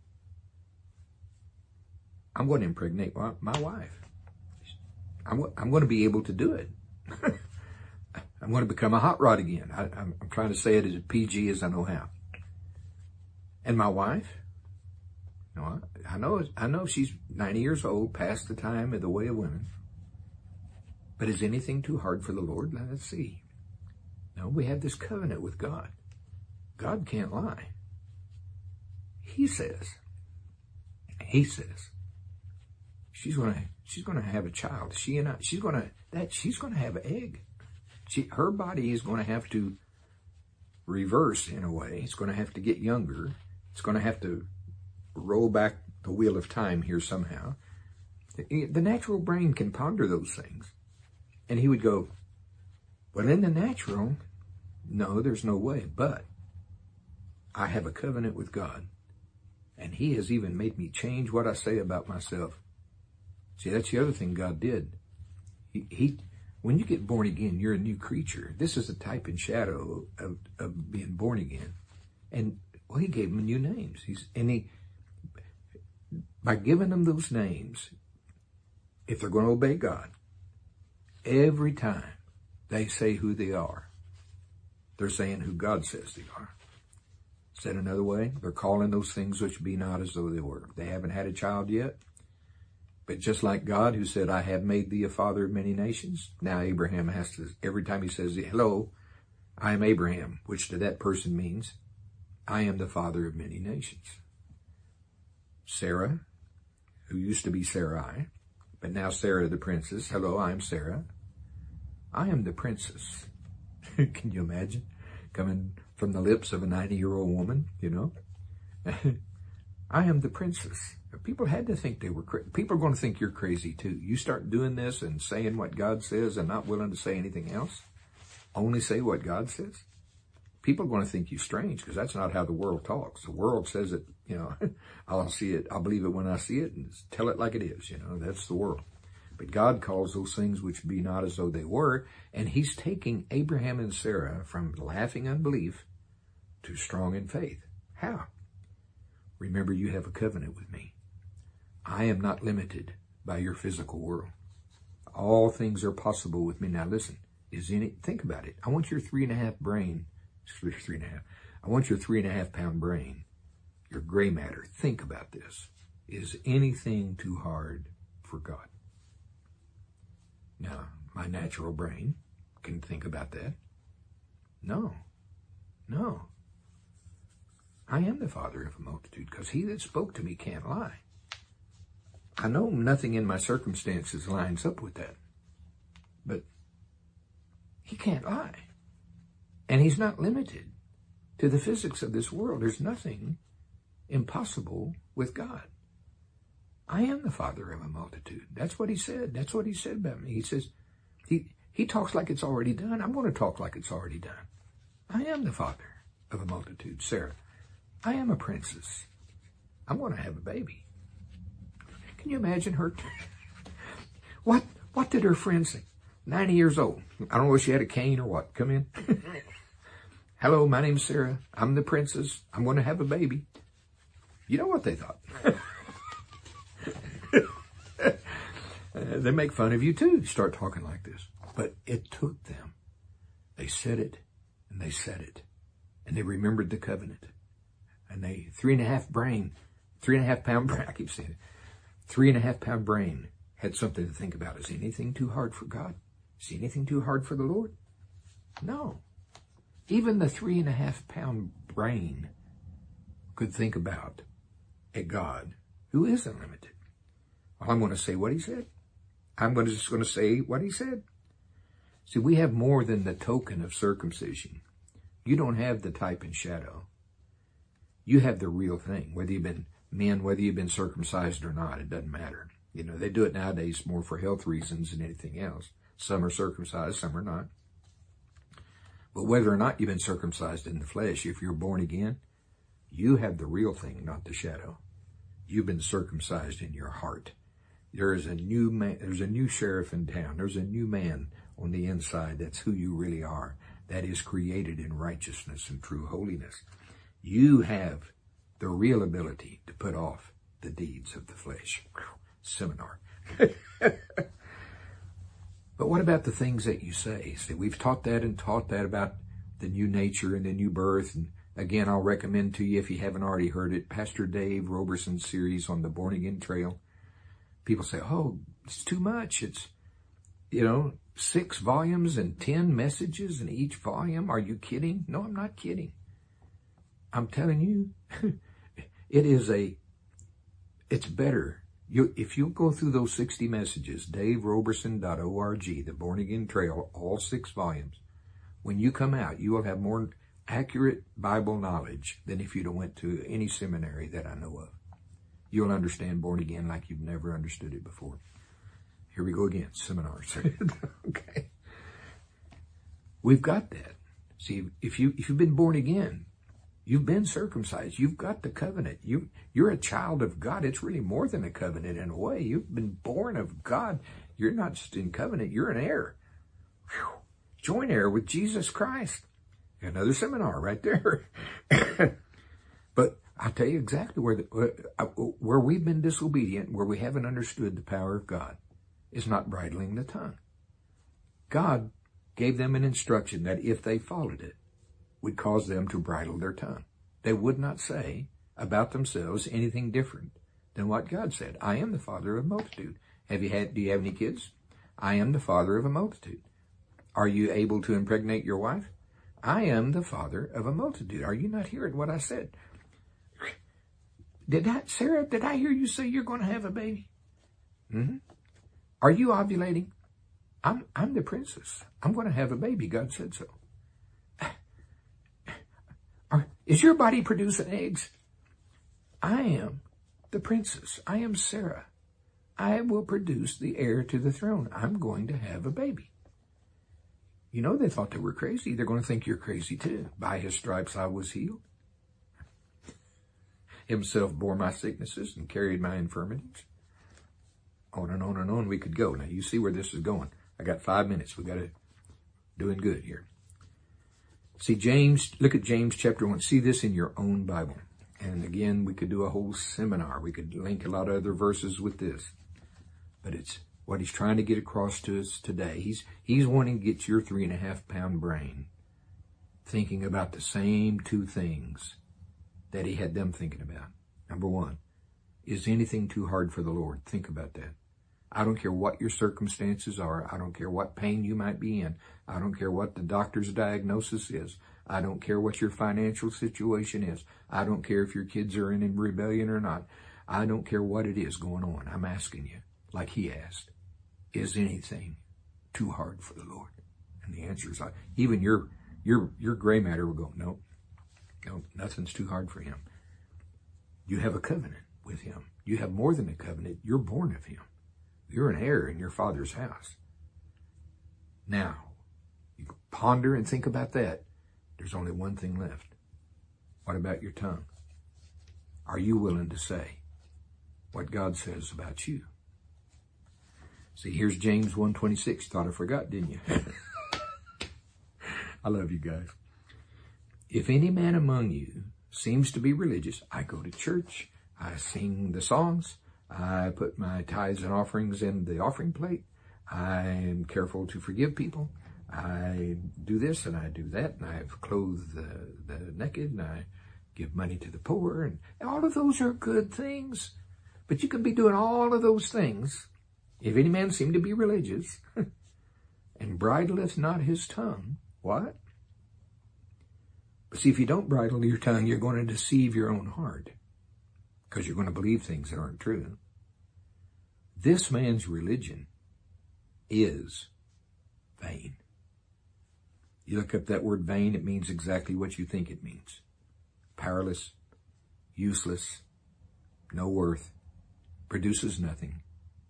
[SPEAKER 1] I'm going to impregnate my wife. I'm, I'm going to be able to do it. I'm going to become a hot rod again. I, I'm, I'm trying to say it as P G as I know how. And my wife, you know, I, I know, I know she's ninety years old, past the time of the way of women. But is anything too hard for the Lord? Let's see. No, we have this covenant with God. God can't lie. He says, he says, she's gonna, she's gonna have a child. She and I, she's gonna, that, she's gonna have an egg. She, her body is gonna have to reverse in a way. It's gonna have to get younger. It's gonna have to roll back the wheel of time here somehow. The, the natural brain can ponder those things. And he would go, well, in the natural, no, there's no way. But I have a covenant with God. And he has even made me change what I say about myself. See, that's the other thing God did. He, he when you get born again, you're a new creature. This is a type and shadow of, of being born again. And, well, he gave them new names. He's, and he, by giving them those names, if they're going to obey God, every time they say who they are, they're saying who God says they are. Said another way, they're calling those things which be not as though they were. They haven't had a child yet. But just like God, who said, I have made thee a father of many nations, now Abraham has to, every time he says, hello, I am Abraham, which to that person means, I am the father of many nations. Sarah, who used to be Sarai, but now Sarah the princess, hello, I am Sarah. I am the princess. Can you imagine? Coming from the lips of a ninety-year-old woman, you know. I am the princess. People had to think they were crazy. People are going to think you're crazy too. You start doing this and saying what God says and not willing to say anything else. Only say what God says. People are going to think you strange because that's not how the world talks. The world says it, you know, I'll see it. I'll believe it when I see it and tell it like it is. You know, that's the world. But God calls those things which be not as though they were. And he's taking Abraham and Sarah from laughing unbelief to strong in faith. How? Remember, you have a covenant with me. I am not limited by your physical world. All things are possible with me. Now listen, is any, think about it. I want your three and a half brain, three, three and a half. I want your three and a half pound brain, your gray matter. Think about this. Is anything too hard for God? Now, my natural brain can think about that. No, no. I am the father of a multitude because he that spoke to me can't lie. I know nothing in my circumstances lines up with that, but he can't lie. And he's not limited to the physics of this world. There's nothing impossible with God. I am the father of a multitude. That's what he said. That's what he said about me. He says, he, he talks like it's already done. I'm going to talk like it's already done. I am the father of a multitude. Sarah, I am a princess. I'm going to have a baby. Can you imagine her? What, what did her friend say? ninety years old. I don't know if she had a cane or what. Come in. Hello, my name's Sarah. I'm the princess. I'm going to have a baby. You know what they thought? uh, they make fun of you too. You start talking like this. But it took them. They said it and they said it. And they remembered the covenant. And they, three and a half brain, three and a half pound brain, I keep saying it. Three and a half pound brain had something to think about. Is anything too hard for God? Is anything too hard for the Lord? No. Even the three and a half pound brain could think about a God who is unlimited. Well, I'm going to say what he said. I'm going to just going to say what he said. See, we have more than the token of circumcision. You don't have the type and shadow. You have the real thing. Whether you've been men, whether you've been circumcised or not, it doesn't matter. You know, they do it nowadays more for health reasons than anything else. Some are circumcised, some are not. But whether or not you've been circumcised in the flesh, if you're born again, you have the real thing, not the shadow. You've been circumcised in your heart. There is a new man, there's a new sheriff in town. There's a new man on the inside. That's who you really are. That is created in righteousness and true holiness. You have the real ability to put off the deeds of the flesh. Seminar. But what about the things that you say? See, we've taught that and taught that about the new nature and the new birth. And again, I'll recommend to you, if you haven't already heard it, Pastor Dave Roberson's series on the Born Again Trail. People say, oh, it's too much. It's, you know, six volumes and ten messages in each volume. Are you kidding? No, I'm not kidding. I'm telling you, it is a, it's better. You, if you go through those sixty messages, dave roberson dot org, the Born Again Trail, all six volumes, when you come out, you will have more accurate Bible knowledge than if you'd have went to any seminary that I know of. You'll understand born again like you've never understood it before. Here we go again, seminars. Okay. We've got that. See, if you, if you've been born again, you've been circumcised. You've got the covenant. You, you're a child of God. It's really more than a covenant in a way. You've been born of God. You're not just in covenant. You're an heir. Whew. Joint heir with Jesus Christ. Another seminar right there. But I'll tell you exactly where, the, where we've been disobedient, where we haven't understood the power of God, is not bridling the tongue. God gave them an instruction that if they followed it, would cause them to bridle their tongue. They would not say about themselves anything different than what God said. I am the father of a multitude. Have you had, do you have any kids? I am the father of a multitude. Are you able to impregnate your wife? I am the father of a multitude. Are you not hearing what I said? Did I, Sarah, did I hear you say you're going to have a baby? Mm-hmm. Are you ovulating? I'm, I'm the princess. I'm going to have a baby. God said so. Is your body producing eggs? I am the princess. I am Sarah. I will produce the heir to the throne. I'm going to have a baby. You know, they thought they were crazy. They're going to think you're crazy too. By his stripes I was healed. Himself bore my sicknesses and carried my infirmities. On and on and on we could go. Now you see where this is going. I got five minutes. We got to doing good here. See James, look at James chapter one. See this in your own Bible. And again, we could do a whole seminar. We could link a lot of other verses with this. But it's what he's trying to get across to us today. He's, he's wanting to get your three and a half pound brain thinking about the same two things that he had them thinking about. Number one, is anything too hard for the Lord? Think about that. I don't care what your circumstances are. I don't care what pain you might be in. I don't care what the doctor's diagnosis is. I don't care what your financial situation is. I don't care if your kids are in, in rebellion or not. I don't care what it is going on. I'm asking you, like he asked, is anything too hard for the Lord? And the answer is, even your your your gray matter will go, no, no, nothing's too hard for him. You have a covenant with him. You have more than a covenant. You're born of him. You're an heir in your Father's house. Now, you ponder and think about that. There's only one thing left. What about your tongue? Are you willing to say what God says about you? See, here's James one twenty-six. Thought I forgot, didn't you? I love you guys. If any man among you seems to be religious, I go to church, I sing the songs, I put my tithes and offerings in the offering plate, I am careful to forgive people, I do this and I do that, and I clothe the, the naked, and I give money to the poor, and all of those are good things. But you can be doing all of those things. If any man seem to be religious, and bridleth not his tongue, what? But see, if you don't bridle your tongue, you're going to deceive your own heart, because you're going to believe things that aren't true. This man's religion is vain. You look up that word vain, it means exactly what you think it means. Powerless, useless, no worth, produces nothing.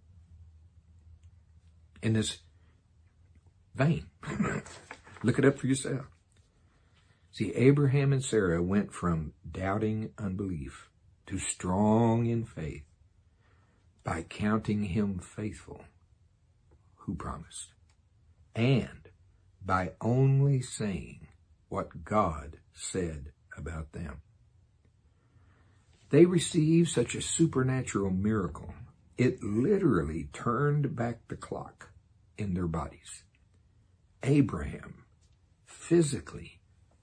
[SPEAKER 1] In this vain. Look it up for yourself. See, Abraham and Sarah went from doubting unbelief to strong in faith by counting him faithful who promised, and by only saying what God said about them. They received such a supernatural miracle, it literally turned back the clock in their bodies. Abraham physically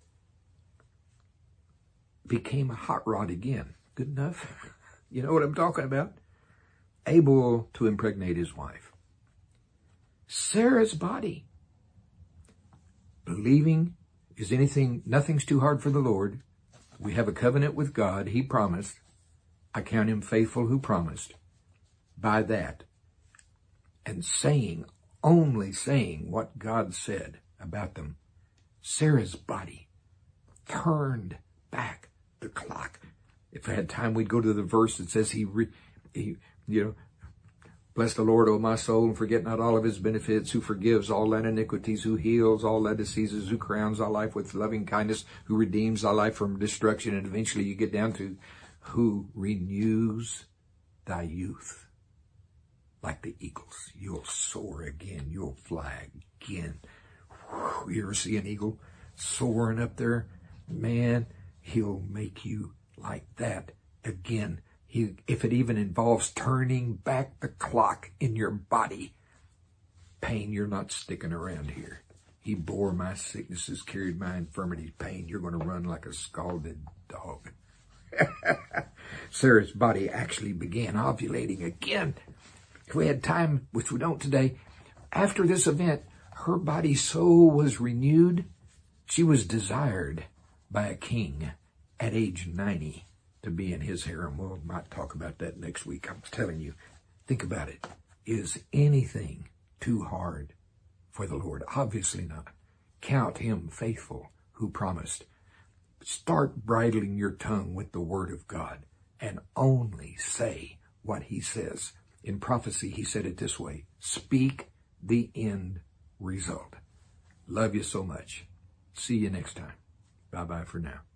[SPEAKER 1] became a hot rod again. Good enough? You know what I'm talking about? Able to impregnate his wife. Sarah's body, believing is anything, nothing's too hard for the Lord. We have a covenant with God. He promised. I count him faithful who promised. By that, and saying, only saying what God said about them, Sarah's body turned back the clock. If I had time, we'd go to the verse that says he, re, he you know, bless the Lord, O my soul, and forget not all of his benefits, who forgives all thine iniquities, who heals all thy diseases, who crowns thy life with loving kindness, who redeems thy life from destruction. And eventually you get down to who renews thy youth. Like the eagles, you'll soar again. You'll fly again. Whew, you ever see an eagle soaring up there? Man, he'll make you like that again. He, if it even involves turning back the clock in your body. Pain, you're not sticking around here. He bore my sicknesses, carried my infirmities. Pain, you're going to run like a scalded dog. Sarah's body actually began ovulating again. If we had time, which we don't today, after this event, her body's soul was renewed. She was desired by a king at age ninety to be in his harem. We might talk about that next week. I'm telling you, think about it. Is anything too hard for the Lord? Obviously not. Count him faithful who promised. Start bridling your tongue with the Word of God and only say what He says. In prophecy, He said it this way: speak the end result. Love you so much. See you next time. Bye-bye for now.